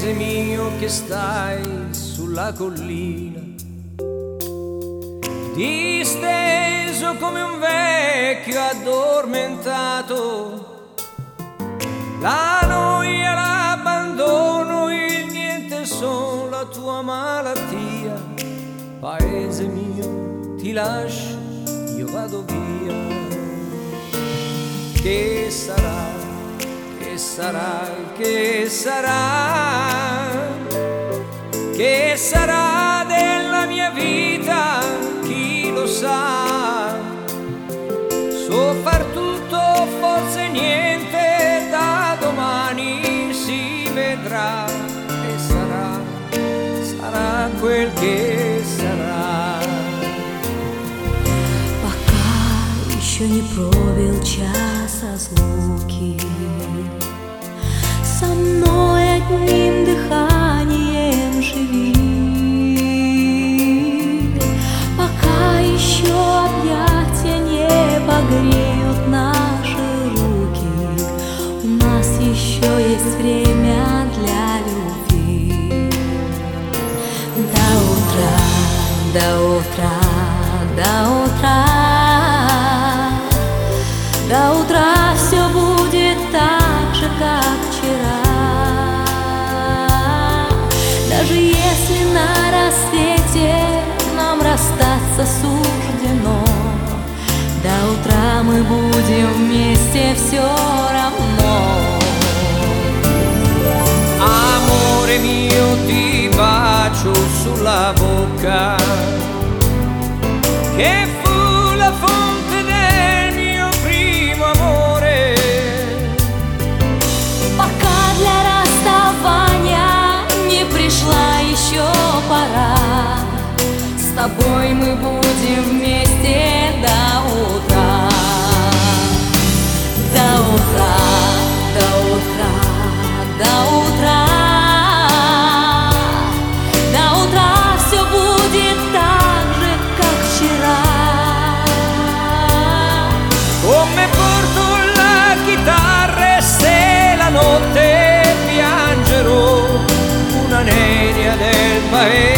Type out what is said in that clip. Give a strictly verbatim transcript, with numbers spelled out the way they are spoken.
paese mio che stai sulla collina, disteso come un vecchio addormentato, la noia, l'abbandono, il niente son la tua malattia. Paese mio, ti lascio, io vado via. Che sarà, che sarà, che sarà, che sarà della mia vita, chi lo sa. So far tutto, forse niente, da domani si vedrà. E sarà, sarà quel che sarà. Пока еще не пробил час разлуки, со мной одним дыханием живи. Пока еще объятия не погреют наши руки, у нас еще есть время для любви. До утра, до утра, до утра, до утра все будет так же, как вчера. Даже если на рассвете нам расстаться суждено, до утра мы будем вместе все равно. Amore mio, ti bacio sulla bocca, che fu la fonte del mio primo amore. Пока для расставания не пришла еще пора, с тобой мы будем вместе до утра. До утра, до утра, до утра, до утра все будет так же, как вчера. Come porto la chitarra e se la notte piangerò, una nenia del paese